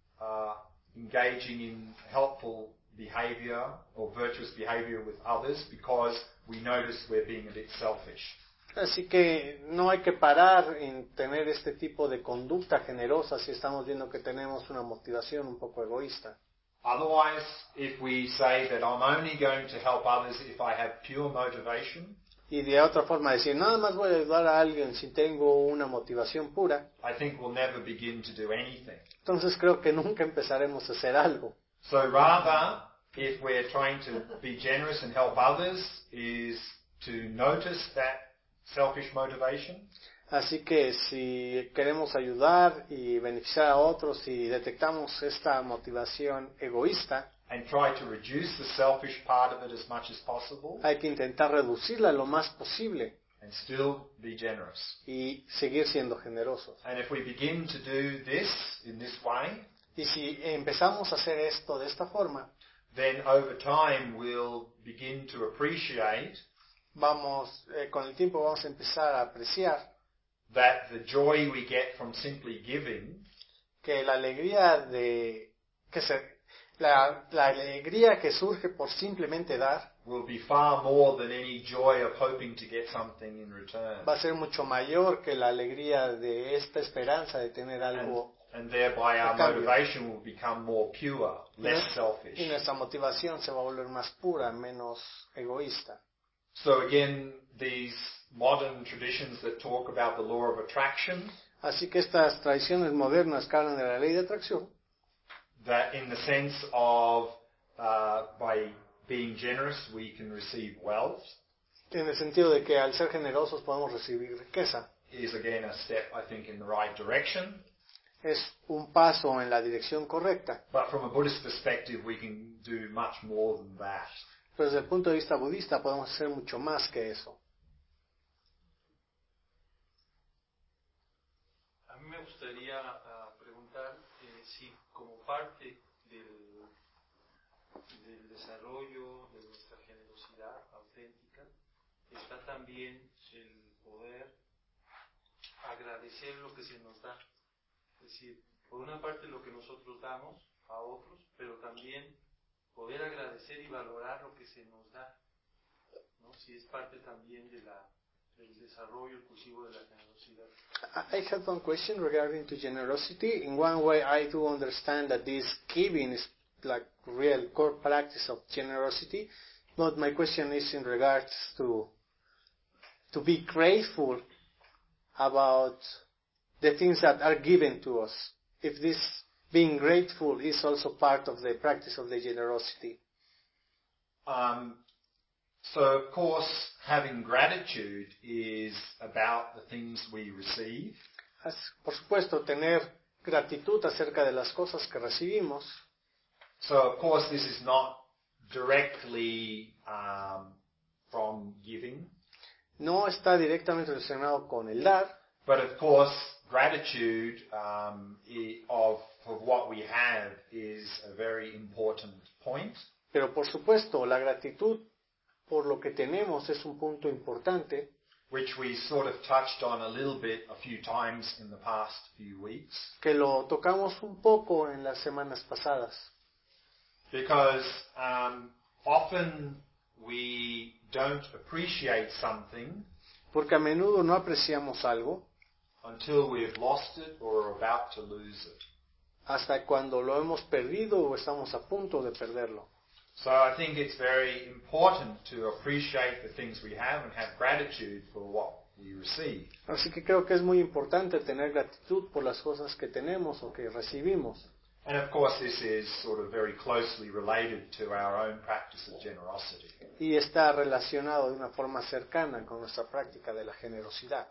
Speaker 1: engaging in helpful behavior or virtuous behavior with others because we notice we're being a bit selfish.
Speaker 2: Así que no hay que parar en tener este tipo de conducta generosa si estamos viendo que tenemos una motivación un poco egoísta.
Speaker 1: Otherwise, if we say that I'm only going to help others if I have pure motivation,
Speaker 2: Y de otra forma decir, nada más voy a ayudar a alguien si tengo una motivación pura,
Speaker 1: I think we'll never begin to do anything.
Speaker 2: entonces creo que nunca empezaremos a hacer algo.
Speaker 1: So rather, if we're trying to be generous and help others, is to notice that selfish motivation,
Speaker 2: Así que si queremos ayudar y beneficiar a otros y detectamos esta motivación egoísta,
Speaker 1: and try to reduce the selfish part of it as much as possible,
Speaker 2: hay que intentar reducirla lo más posible
Speaker 1: and still be generous.
Speaker 2: y seguir siendo generosos.
Speaker 1: And if we begin to do this in this way,
Speaker 2: Y si empezamos a hacer esto de esta forma,
Speaker 1: then over time we'll begin to appreciate
Speaker 2: con el tiempo vamos a empezar a apreciar
Speaker 1: that the joy we get from simply giving
Speaker 2: que la alegría la alegría que surge por simplemente dar
Speaker 1: will be far more than any joy of hoping to get something in return.
Speaker 2: va a ser mucho mayor que la alegría de esta esperanza de tener algo.
Speaker 1: And thereby our motivation will become more pure, less
Speaker 2: Y
Speaker 1: selfish.
Speaker 2: nuestra motivación se va a volver más pura, menos egoísta.
Speaker 1: So again, these modern traditions that talk about the law of attraction,
Speaker 2: Así que estas tradiciones modernas que hablan de la ley de atracción,
Speaker 1: that in the sense of by being generous we can receive wealth,
Speaker 2: en el sentido de que al ser generosos podemos recibir riqueza,
Speaker 1: is again a step, I think, in the right direction.
Speaker 2: es un paso en la dirección correcta.
Speaker 1: But from a Buddhist perspective, we can do much more than that.
Speaker 2: Pero desde el punto de vista budista podemos hacer mucho más que eso.
Speaker 5: A mí me gustaría preguntar si como parte del desarrollo de nuestra generosidad auténtica está también el poder agradecer lo que se nos da. Es decir, por una parte lo que nosotros damos a otros, pero también poder agradecer y valorar lo que se nos da, ¿no? Si es parte también del desarrollo inclusivo de la generosidad.
Speaker 2: I have one question regarding to generosity. In one way, I do understand that this giving is like real core practice of generosity, but my question is in regards to be grateful about the things that are given to us. If this being grateful is also part of the practice of the generosity.
Speaker 1: So of course, having gratitude is about the things we receive.
Speaker 2: Por supuesto, tener gratitud acerca de las cosas que recibimos.
Speaker 1: So of course, this is not directly from giving.
Speaker 2: No está directamente relacionado con el dar.
Speaker 1: But of course, gratitude of what we have is a very important point.
Speaker 2: Pero por supuesto, la gratitud por lo que tenemos es un punto importante.
Speaker 1: Which we sort of touched on a little bit a few times in the past few weeks.
Speaker 2: Que lo tocamos un poco en las semanas pasadas.
Speaker 1: Because often we don't appreciate something
Speaker 2: porque a menudo no apreciamos algo
Speaker 1: until we've lost it or are about to lose it.
Speaker 2: Hasta cuando lo hemos perdido o estamos a punto de perderlo.
Speaker 1: So I think it's very important to appreciate the things we have and have gratitude for what we receive.
Speaker 2: Así que creo que es muy importante tener gratitud por las cosas que tenemos o que recibimos.
Speaker 1: And of course this is sort of very closely related to our own practice of generosity.
Speaker 2: Y está relacionado de una forma cercana con nuestra práctica de la generosidad.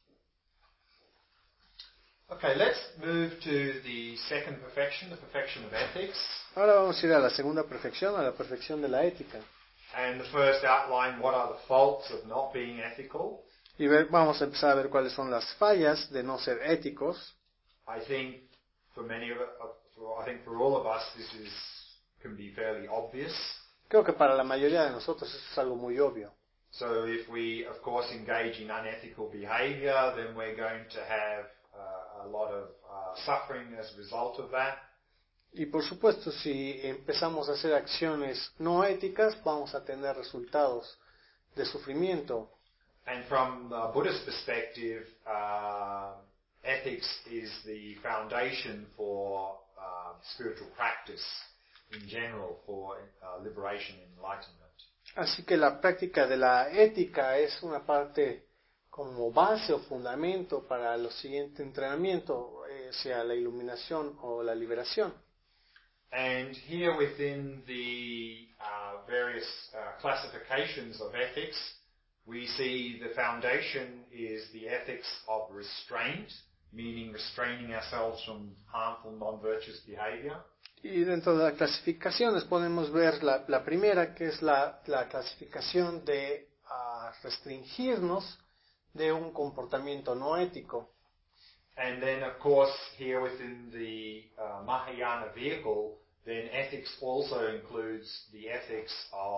Speaker 1: Okay, let's move to the second perfection, the perfection of ethics.
Speaker 2: Ahora vamos a ir a la segunda perfección, a la perfección de la ética.
Speaker 1: And the first outline, what are the faults of not being ethical?
Speaker 2: Y vamos a empezar a ver cuáles son las fallas de no ser éticos.
Speaker 1: I think for all of us, this can be fairly obvious.
Speaker 2: Creo que para la mayoría de nosotros eso es algo muy obvio.
Speaker 1: So if we, of course, engage in unethical behavior, then we're going to have a lot of suffering as a result of that.
Speaker 2: Y por supuesto, si empezamos a hacer acciones no éticas, vamos a tener resultados de sufrimiento.
Speaker 1: And from the Buddhist perspective, ethics is the foundation for spiritual practice in general, for liberation and enlightenment.
Speaker 2: Así que la práctica de la ética es una parte como base o fundamento para el siguiente entrenamiento, sea la iluminación o la liberación.
Speaker 1: And here within the various classifications of ethics, we see the foundation is the ethics of restraint, meaning restraining ourselves from harmful non-virtuous behavior.
Speaker 2: Y dentro de las clasificaciones podemos ver la primera, que es la clasificación de restringirnos de un comportamiento no ético.
Speaker 1: And then, of course, here within the Mahayana vehicle, then ethics also includes the ethics of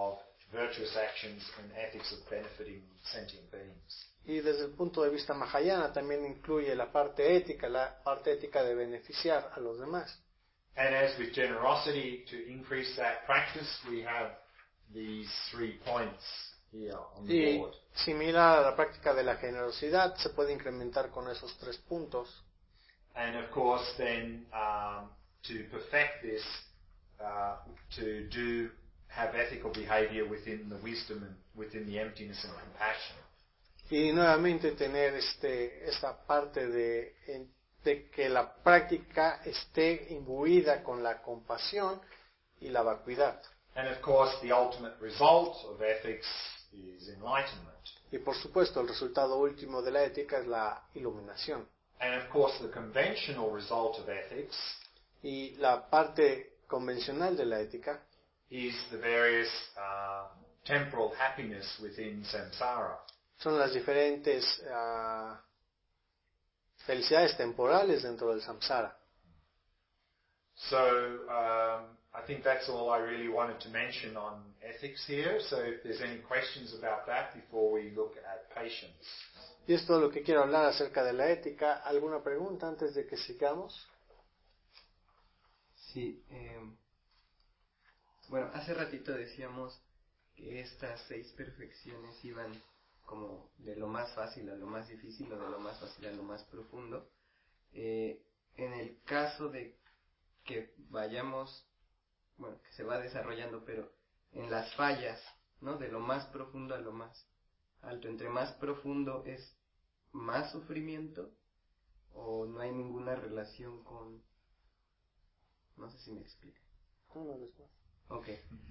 Speaker 1: virtuous actions and ethics of benefiting sentient beings.
Speaker 2: Y desde el punto de vista Mahayana también incluye la parte ética de beneficiar a los demás.
Speaker 1: And as with generosity, to increase that practice, we have these 3 points here on the
Speaker 2: Y
Speaker 1: board.
Speaker 2: similar a la práctica de la generosidad, se puede incrementar con esos 3 puntos.
Speaker 1: And of course, then to perfect this, to have ethical behavior within the wisdom and within the emptiness and compassion.
Speaker 2: Y nuevamente tener esta parte de que la práctica esté imbuida con la compasión y la vacuidad.
Speaker 1: And of course, the ultimate result of ethics is enlightenment.
Speaker 2: Y por supuesto, el resultado último de la ética es la iluminación.
Speaker 1: And of course, the conventional result of ethics
Speaker 2: Y la parte convencional de la ética
Speaker 1: is the various temporal happiness within samsara.
Speaker 2: son las diferentes felicidades temporales dentro del samsara.
Speaker 1: So I think that's all I really wanted to mention on ethics here. So if there's any questions about that before we look at patience.
Speaker 2: Y es todo lo que quiero hablar acerca de la ética. ¿Alguna pregunta antes de que sigamos?
Speaker 6: Sí. Bueno, hace ratito decíamos que estas 6 perfecciones iban como de lo más fácil a lo más difícil o de lo más fácil a lo más profundo. En el caso de que vayamos, bueno, que se va desarrollando, pero en las fallas, ¿no? De lo más profundo a lo más alto. Entre más profundo es más sufrimiento o no hay ninguna relación con... No sé si me explica. Ok.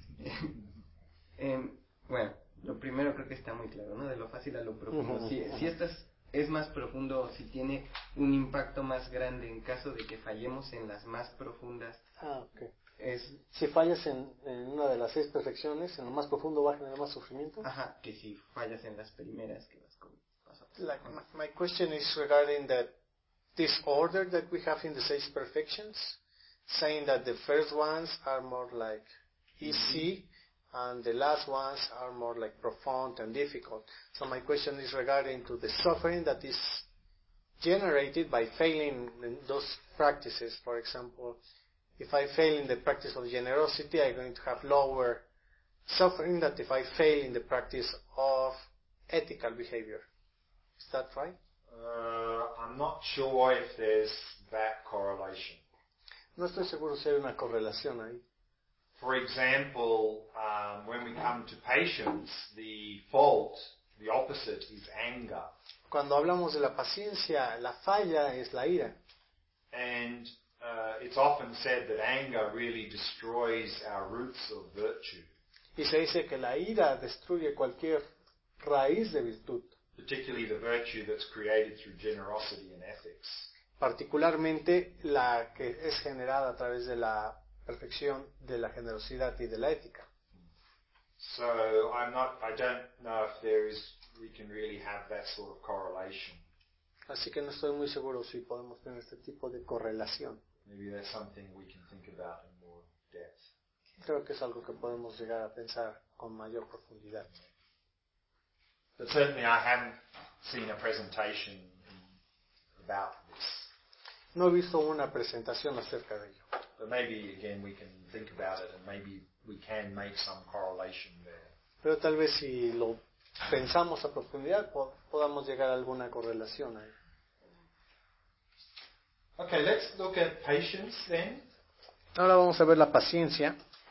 Speaker 6: Bueno, lo primero creo que está muy claro, ¿no? De lo fácil a lo profundo. Si es más profundo, si tiene un impacto más grande en caso de que fallemos en las más profundas.
Speaker 2: Okay. Si fallas en una de las 6 perfecciones, en lo más profundo va a generar más sufrimiento.
Speaker 6: Ajá, que si fallas en las primeras, que vas con...
Speaker 2: Like my question is regarding this order that we have in the 6 perfections, saying that the first ones are more like easy, and the last ones are more like profound and difficult. So my question is regarding to the suffering that is generated by failing in those practices. For example, if I fail in the practice of generosity, I'm going to have lower suffering than if I fail in the practice of ethical behavior. Is that right?
Speaker 1: I'm not sure if there's that correlation.
Speaker 2: No estoy seguro si hay una correlación ahí.
Speaker 1: For example, when we come to patience, the fault, the opposite, is anger.
Speaker 2: Cuando hablamos de la paciencia, la falla es la ira.
Speaker 1: And it's often said that anger really destroys our roots of virtue.
Speaker 2: Y se dice que la ira destruye cualquier raíz de virtud.
Speaker 1: Particularly the virtue that's created through generosity and ethics.
Speaker 2: Particularmente la que es generada a través de la perfección de la generosidad y de la ética.
Speaker 1: So I don't know if we can really have that sort of correlation.
Speaker 2: Así que no estoy muy seguro si podemos tener este tipo de correlación.
Speaker 1: Maybe that's something we can think about in more depth.
Speaker 2: Creo que es algo que podemos llegar a pensar con mayor profundidad.
Speaker 1: But certainly I haven't seen a presentation about this.
Speaker 2: No he visto una presentación acerca de ello.
Speaker 1: But maybe again we can think about it and maybe we can make some correlation there.
Speaker 2: Pero tal vez si lo pensamos a profundidad podamos llegar a alguna correlación ahí.
Speaker 1: Okay, let's look at patience then.
Speaker 2: Ahora vamos a ver la paciencia.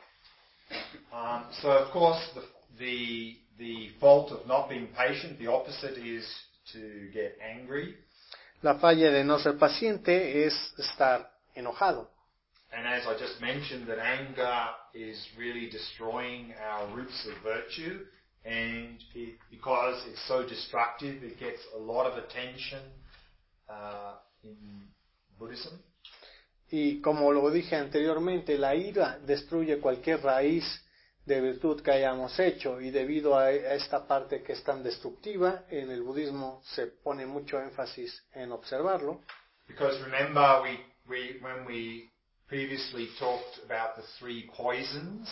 Speaker 1: So of course the fault of not being patient, the opposite is to get angry.
Speaker 2: La falla de no ser paciente es estar enojado.
Speaker 1: And as I just mentioned, that anger is really destroying our roots of virtue, and because it's so destructive, it gets a lot of attention in Buddhism.
Speaker 2: Y como lo dije anteriormente, la ira destruye cualquier raíz de virtud que hayamos hecho, y debido a esta parte que es tan destructiva, en el budismo se pone mucho énfasis en observarlo.
Speaker 1: Because remember, when we previously talked about the 3 poisons.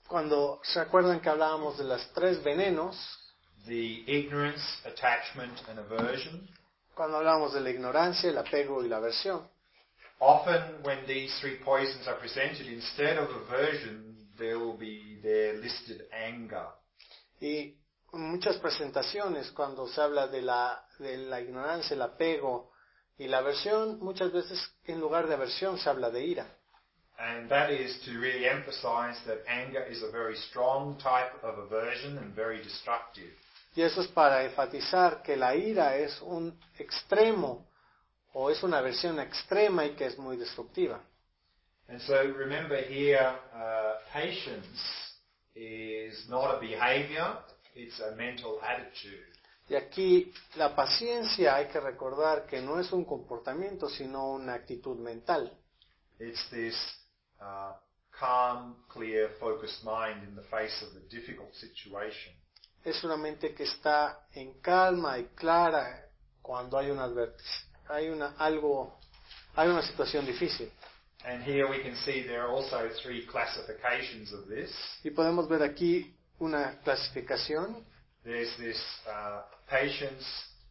Speaker 2: Cuando se acuerdan que hablábamos de las 3 venenos,
Speaker 1: the ignorance, attachment, and aversion.
Speaker 2: cuando hablábamos de la ignorancia, el apego y la aversión,
Speaker 1: Often when these 3 poisons are presented, instead of aversion, there will be there listed anger.
Speaker 2: y en muchas presentaciones cuando se habla de la ignorancia, el apego y la aversión, muchas veces en lugar de aversión se habla de ira.
Speaker 1: And that is to really emphasize that anger is a very strong type of aversion and very destructive.
Speaker 2: Y eso es para enfatizar que la ira es un extremo o es una versión extrema y que es muy destructiva.
Speaker 1: And so remember here, patience is not a behavior, it's a mental attitude.
Speaker 2: Y aquí la paciencia hay que recordar que no es un comportamiento sino una actitud mental.
Speaker 1: It's this calm, clear, focused mind in the face of a difficult situation.
Speaker 2: Es una mente que está en calma y clara cuando hay hay una situación difícil.
Speaker 1: And here we can see there are also 3 classifications of this.
Speaker 2: Y podemos ver aquí una clasificación.
Speaker 1: There's this patience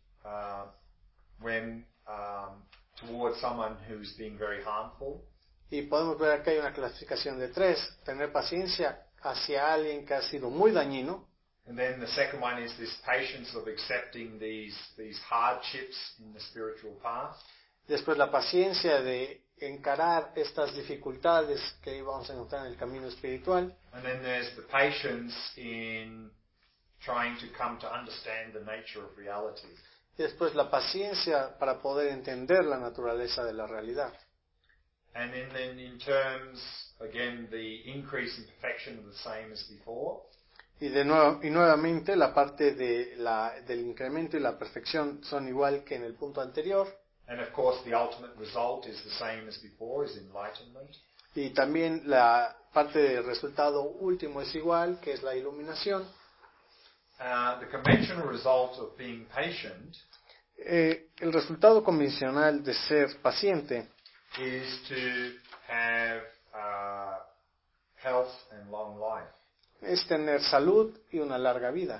Speaker 1: when towards someone who's being very harmful.
Speaker 2: Y podemos ver aquí hay una clasificación de 3. Tener paciencia hacia alguien que ha sido muy dañino.
Speaker 1: And then the second one is this patience of accepting these hardships in the spiritual path.
Speaker 2: Después la paciencia de encarar estas dificultades que vamos a encontrar en el camino espiritual.
Speaker 1: And then there's the patience in trying to come to understand the nature of reality.
Speaker 2: Y después la paciencia para poder entender la naturaleza de la realidad.
Speaker 1: And then in terms, again, the increase in perfection are the same as before.
Speaker 2: Y nuevamente la parte del incremento y la perfección son igual que en el punto anterior.
Speaker 1: And of course the ultimate result is the same as before, is enlightenment.
Speaker 2: Y también la parte del resultado último es igual, que es la iluminación.
Speaker 1: The conventional result of being patient
Speaker 2: El resultado convencional de ser paciente
Speaker 1: is to have health and long life.
Speaker 2: es tener salud y una larga vida.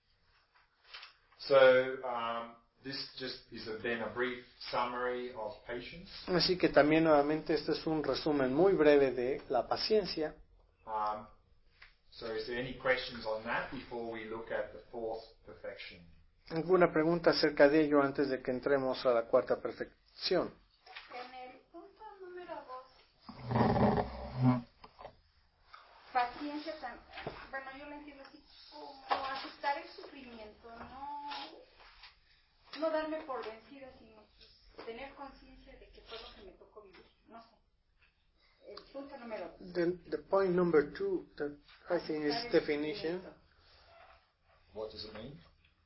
Speaker 1: So this just is then a brief summary of patience.
Speaker 2: Así que también nuevamente este es un resumen muy breve de la paciencia.
Speaker 1: So is there any questions on that before we look at the 4th perfection?
Speaker 2: ¿Alguna pregunta acerca de ello antes de que entremos a la 4ª perfección?
Speaker 4: En el punto número 2, paciencia, bueno, yo lo entiendo así, como aceptar el sufrimiento, no darme por vencida, sino tener conciencia de que fue lo que me tocó vivir, no sé. El punto número 2.
Speaker 2: The point number 2, that I think is definition.
Speaker 1: What does it mean?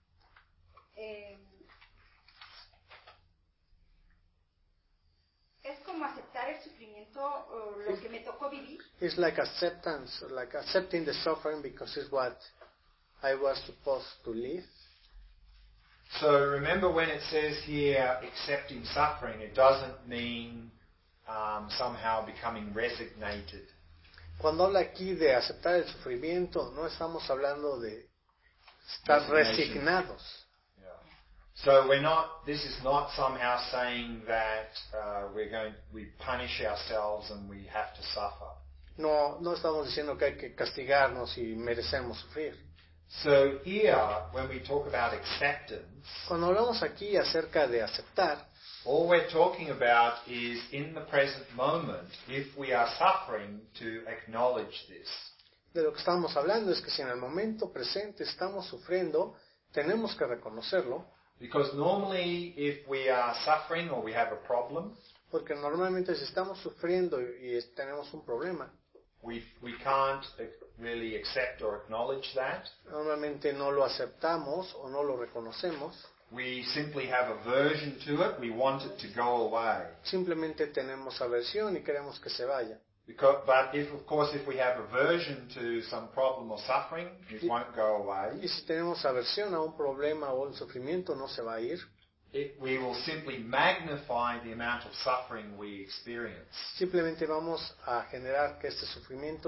Speaker 4: Es como aceptar el sufrimiento, lo que me tocó vivir.
Speaker 2: It's like acceptance, like accepting the suffering because it's what I was supposed to live.
Speaker 1: So remember when it says here accepting suffering, it doesn't mean somehow becoming resignated.
Speaker 2: Cuando habla aquí de aceptar el sufrimiento, no estamos hablando de estar resignados.
Speaker 1: Yeah. So this is not somehow saying that we punish ourselves and we have to suffer.
Speaker 2: No estamos diciendo que hay que castigarnos y merecemos sufrir.
Speaker 1: So here, when we talk about acceptance,
Speaker 2: cuando hablamos aquí acerca de aceptar,
Speaker 1: all we're talking about is in the present moment, if we are suffering, to acknowledge this.
Speaker 2: De lo que estamos hablando es que si en el momento presente estamos sufriendo, tenemos que reconocerlo.
Speaker 1: Because normally, if we are suffering or we have a problem,
Speaker 2: porque normalmente si estamos sufriendo y tenemos un problema,
Speaker 1: we can't really accept or acknowledge that.
Speaker 2: Normalmente no lo aceptamos o no lo reconocemos.
Speaker 1: We simply have aversion to it. We want it to go away.
Speaker 2: Simplemente tenemos aversión y queremos que se vaya.
Speaker 1: But if we have aversion to some problem or suffering, it won't go away.
Speaker 2: Y si tenemos aversión a un problema o un sufrimiento, no se va a ir.
Speaker 1: We will simply magnify the amount of suffering we experience.
Speaker 2: Simplemente vamos a generar que este sufrimiento se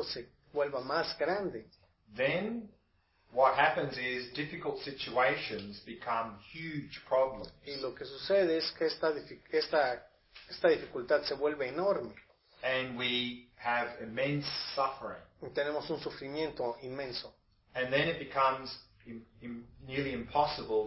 Speaker 2: vuelva más grande.
Speaker 1: then what happens is difficult situations become huge problems.
Speaker 2: Y lo que sucede es que esta dificultad se vuelve enorme.
Speaker 1: And we have immense suffering.
Speaker 2: Y tenemos un sufrimiento inmenso.
Speaker 1: And then it becomes nearly impossible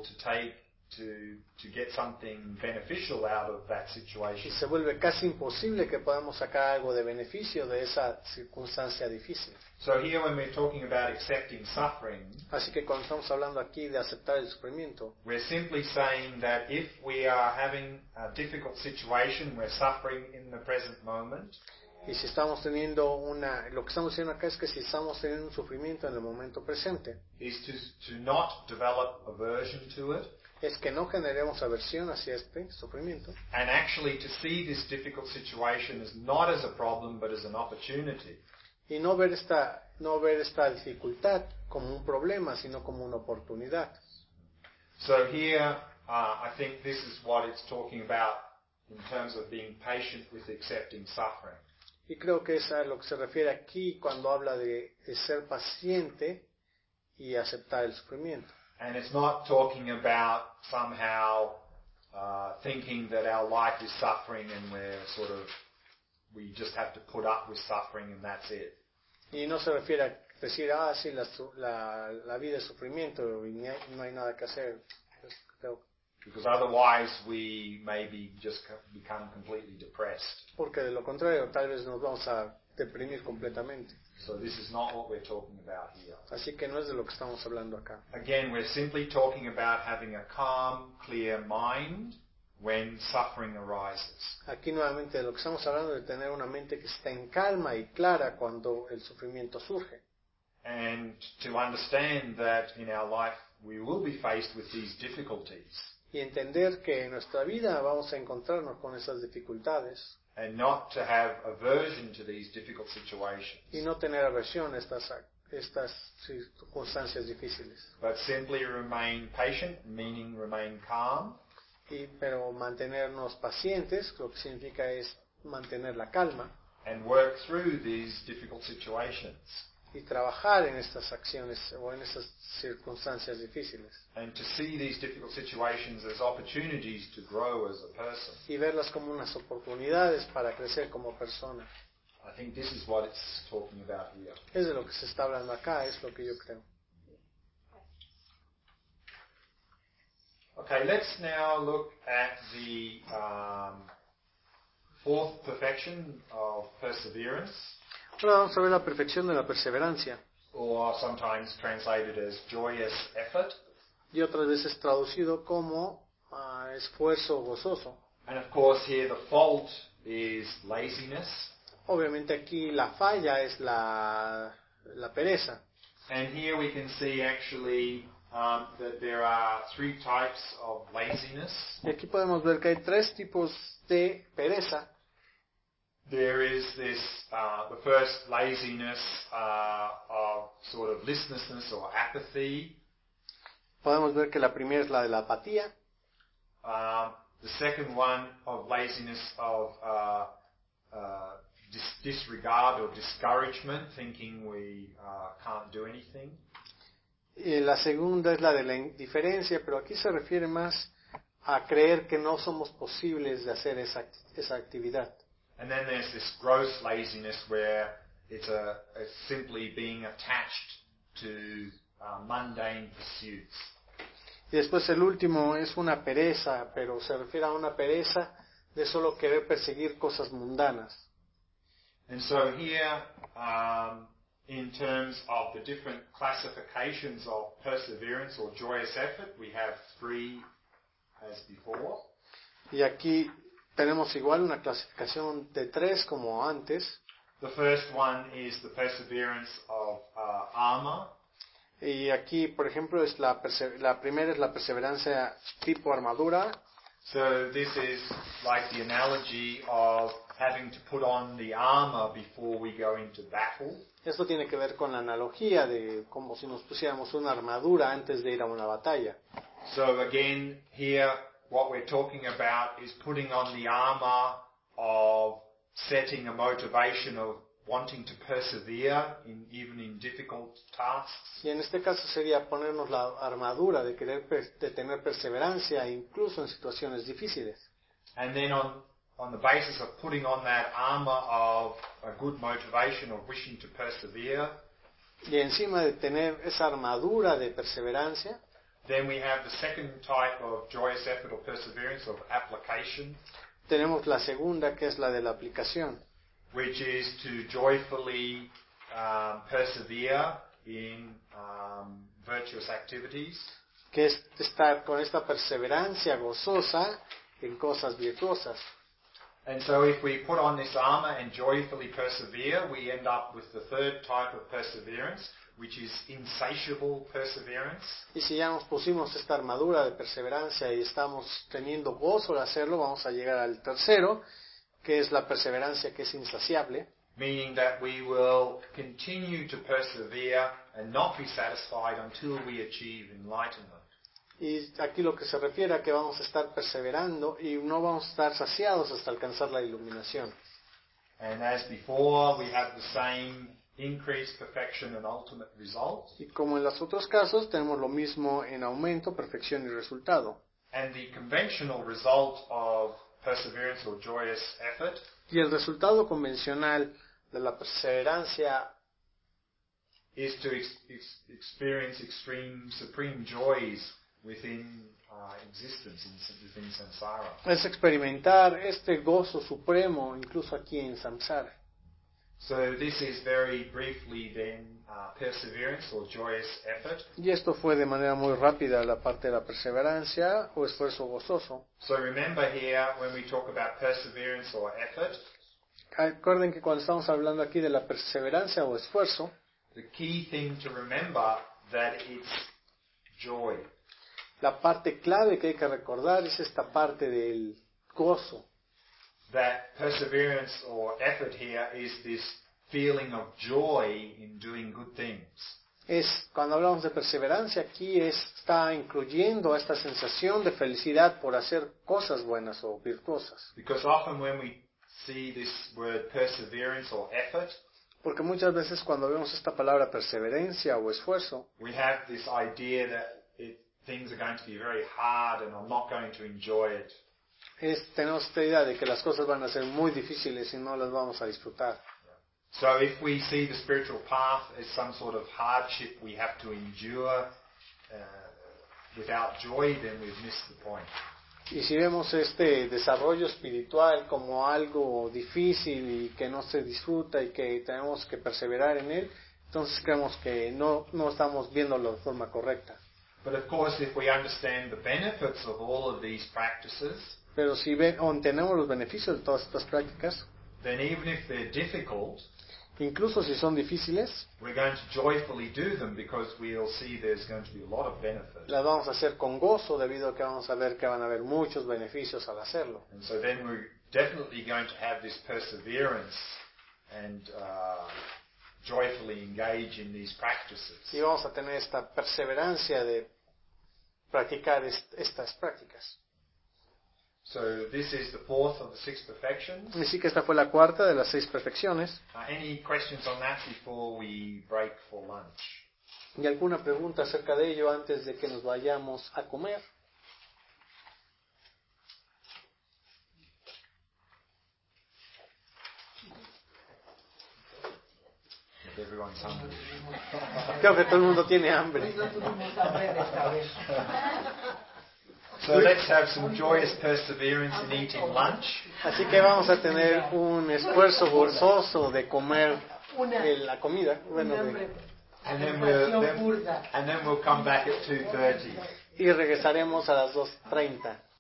Speaker 1: to get something beneficial out of that
Speaker 2: Y
Speaker 1: situation.
Speaker 2: se vuelve casi imposible que podamos sacar algo de beneficio de esa circunstancia difícil.
Speaker 1: So here when we're talking about accepting suffering,
Speaker 2: Así que cuando estamos hablando aquí de aceptar el sufrimiento,
Speaker 1: we're simply saying that if we are having a difficult situation, we're suffering in the present moment,
Speaker 2: y si estamos teniendo lo que estamos diciendo acá es que si estamos teniendo un sufrimiento en el momento presente,
Speaker 1: is to not develop aversion to it,
Speaker 2: es que no generemos aversión hacia este sufrimiento
Speaker 1: and actually to see this difficult situation as not as a problem but as an opportunity.
Speaker 2: y no ver esta dificultad como un problema, sino como una oportunidad.
Speaker 1: So here, I think this is what it's talking about in terms of being patient with accepting suffering.
Speaker 2: Y creo que es a lo que se refiere aquí cuando habla de ser paciente y aceptar el sufrimiento.
Speaker 1: And it's not talking about somehow thinking that our life is suffering and we just have to put up with suffering and that's it.
Speaker 2: Y no se refiere a decir, sí, la vida es sufrimiento y no hay nada que hacer.
Speaker 1: Because otherwise we maybe just become completely depressed.
Speaker 2: Porque de lo contrario, tal vez nos vamos a deprimir completamente.
Speaker 1: So this is not what we're talking about here.
Speaker 2: Así que no es de lo que estamos hablando acá.
Speaker 1: Again, we're simply talking about having a calm, clear mind when suffering arises.
Speaker 2: Aquí nuevamente de lo que estamos hablando es de tener una mente que está en calma y clara cuando el sufrimiento surge.
Speaker 1: And to understand that in our life we will be faced with these difficulties.
Speaker 2: Y entender que en nuestra vida vamos a encontrarnos con esas dificultades.
Speaker 1: And not to have aversion to these difficult situations.
Speaker 2: Y no tener aversión a estas circunstancias difíciles.
Speaker 1: But simply remain patient, meaning remain calm.
Speaker 2: Pero mantenernos pacientes, lo que significa es mantener la calma.
Speaker 1: And work through these difficult situations.
Speaker 2: Y trabajar en estas acciones o en estas circunstancias difíciles.
Speaker 1: And to see these difficult situations as opportunities to grow as a person.
Speaker 2: Y verlas como unas oportunidades para crecer como persona.
Speaker 1: I think this is what it's talking about here.
Speaker 2: Es de lo que se está hablando acá, es lo que yo creo.
Speaker 1: Okay, let's now look at the fourth perfection of perseverance.
Speaker 2: Ahora vamos a ver la perfección de la perseverancia.
Speaker 1: Or sometimes translated as joyous effort.
Speaker 2: Y otras veces traducido como esfuerzo gozoso.
Speaker 1: And of course here the fault is laziness.
Speaker 2: Obviamente aquí la falla es la pereza.
Speaker 1: And here we can see actually that there are three types of laziness.
Speaker 2: Y aquí podemos ver que hay tres tipos de pereza.
Speaker 1: There is this, the first laziness of sort of listlessness or apathy.
Speaker 2: Podemos ver que la primera es la de la apatía.
Speaker 1: The second one of laziness of disregard or discouragement, thinking we can't do anything.
Speaker 2: Y la segunda es la de la indiferencia, pero aquí se refiere más a creer que no somos posibles de hacer esa actividad.
Speaker 1: And then there's this gross laziness where it's simply being attached to mundane pursuits.
Speaker 2: Y después el último es una pereza, pero se refiere a una pereza de solo querer perseguir cosas mundanas.
Speaker 1: And so here, in terms of the different classifications of perseverance or joyous effort, we have three as before.
Speaker 2: Y aquí tenemos igual una clasificación de tres como antes.
Speaker 1: The first one is the perseverance of armor.
Speaker 2: Y aquí, por ejemplo, es la primera es la perseverancia tipo armadura.
Speaker 1: So this is like the analogy of having to put on the armor before we go into battle.
Speaker 2: Esto tiene que ver con la analogía de como si nos pusiéramos una armadura antes de ir a una batalla.
Speaker 1: So again, here what we're talking about is putting on the armor of setting a motivation of wanting to persevere even in difficult tasks.
Speaker 2: Y en este caso sería ponernos la armadura de querer de tener perseverancia incluso en situaciones difíciles.
Speaker 1: And then on the basis of putting on that armor of a good motivation of wishing to persevere,
Speaker 2: Y encima de tener esa armadura de perseverancia,
Speaker 1: then we have the second type of joyous effort or perseverance of application,
Speaker 2: tenemos la segunda, que es la de la aplicación,
Speaker 1: which is to joyfully persevere in virtuous activities.
Speaker 2: que es estar con esta perseverancia gozosa en cosas virtuosas.
Speaker 1: And so if we put on this armor and joyfully persevere, we end up with the third type of perseverance, which is insatiable perseverance.
Speaker 2: Y si ya nos pusimos esta armadura de perseverancia y estamos teniendo gozo de hacerlo, vamos a llegar al tercero, que es la perseverancia que es insaciable,
Speaker 1: Meaning that we will continue to persevere and not be satisfied until we achieve enlightenment.
Speaker 2: y aquí lo que se refiere a que vamos a estar perseverando y no vamos a estar saciados hasta alcanzar la iluminación.
Speaker 1: And as before, we have the same increased perfection and ultimate result.
Speaker 2: Y como en los otros casos, tenemos lo mismo en aumento, perfección y resultado.
Speaker 1: And the conventional result of perseverance or joyous effort
Speaker 2: Y el resultado convencional de la perseverancia
Speaker 1: is to experience extreme, supreme joys within existence, within samsara.
Speaker 2: es experimentar este gozo supremo incluso aquí en samsara.
Speaker 1: So this is very briefly then perseverance or joyous effort.
Speaker 2: Y esto fue de manera muy rápida la parte de la perseverancia o esfuerzo gozoso.
Speaker 1: So remember here when we talk about perseverance or effort,
Speaker 2: Recuerden que cuando estamos hablando aquí de la perseverancia o esfuerzo,
Speaker 1: the key thing to remember that it's joy.
Speaker 2: la parte clave que hay que recordar es esta parte del gozo.
Speaker 1: That perseverance or effort here is this feeling of joy in doing good things.
Speaker 2: Cuando hablamos de perseverancia aquí está incluyendo esta sensación de felicidad por hacer cosas buenas o virtuosas.
Speaker 1: Because often when we see this word perseverance or effort,
Speaker 2: Porque muchas veces cuando vemos esta palabra perseverancia o esfuerzo,
Speaker 1: we have this idea that things are going to be very hard and I'm not going to enjoy it.
Speaker 2: tenemos esta idea de que las cosas van a ser muy difíciles y no las vamos a disfrutar.
Speaker 1: So if we see the spiritual path as some sort of hardship we have to endure without joy, then we've missed the point.
Speaker 2: Y si vemos este desarrollo espiritual como algo difícil y que no se disfruta y que tenemos que perseverar en él, entonces creemos que no estamos viéndolo de forma correcta.
Speaker 1: But of course, if we understand the benefits of all of these practices,
Speaker 2: Pero si entendemos los beneficios de todas estas prácticas,
Speaker 1: then even if they're difficult,
Speaker 2: incluso si son difíciles,
Speaker 1: we're going to joyfully do them because we'll see there's going to be a lot of benefit.
Speaker 2: las vamos a hacer con gozo debido a que vamos a ver que van a haber muchos beneficios al hacerlo.
Speaker 1: And so then we're definitely going to have this perseverance and joyfully engage in these practices.
Speaker 2: Y vamos a tener esta perseverancia de practicar estas prácticas.
Speaker 1: So this is the fourth of the six perfections.
Speaker 2: Así que esta fue la cuarta de las 6 perfecciones.
Speaker 1: Any questions on that before we break for lunch?
Speaker 2: ¿Y alguna pregunta acerca de ello antes de que nos vayamos a comer?
Speaker 1: Everyone's hungry.
Speaker 2: Creo que todo el mundo tiene hambre.
Speaker 1: So let's have some joyous perseverance in eating lunch.
Speaker 2: Así que vamos a tener un esfuerzo gozoso de comer la comida. Bueno,
Speaker 1: And then we'll come back at 2:30.
Speaker 2: y regresaremos a las 2:30.